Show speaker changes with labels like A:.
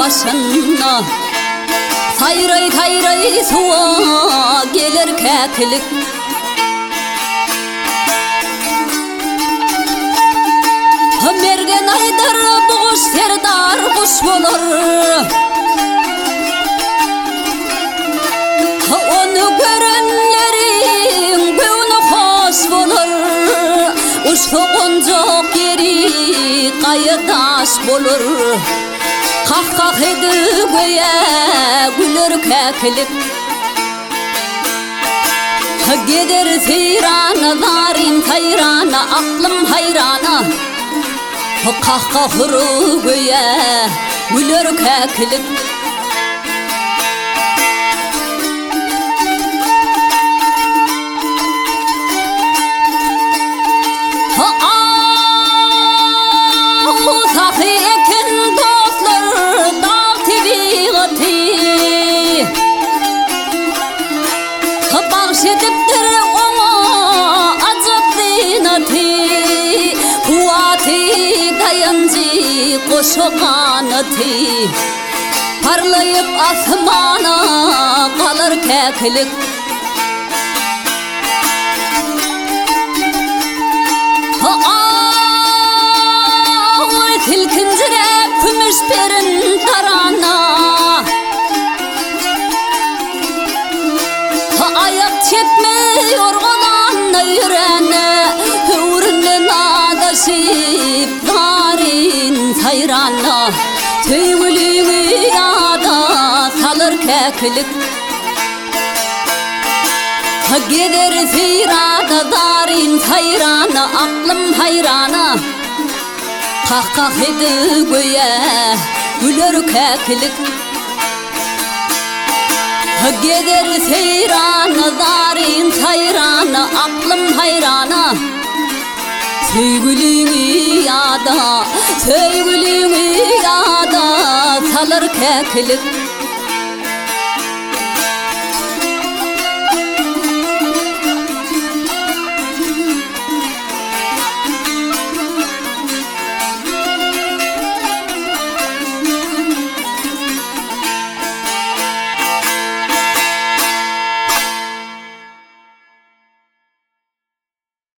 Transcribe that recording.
A: başına. Tayray tayray suğa gelir keklik. Mergen aydar boğuş serdar kuş bolur. Onu görenlerin göğünü hoş bolur. Uşku qoncuk yeri qayıdaş bolur. Kah edi göğe gülür keklik. Gider seyrana darin tayrana aklım hayrana. Kah huru göğe gülür keklik. Sahi ekin dostlar dağ tebiğati. Bahşediptir ona acıp zinati. Kuvati dayancı koşu kanatı. Parlayıp asmana kalır keklik. Tilkincirep kümüş perin tarana. Ayak çetmiyor olan yüreğine. Uğrunun adaşıp darin sayrana. Tüygülüğü yada salır keklik. Gider seyrada darin sayrana aklım hayrana. Kah edi göğe gülür keklik. Gider seyrana darin sayrana aklım hayrana. Sevgilimi yada salır keklik.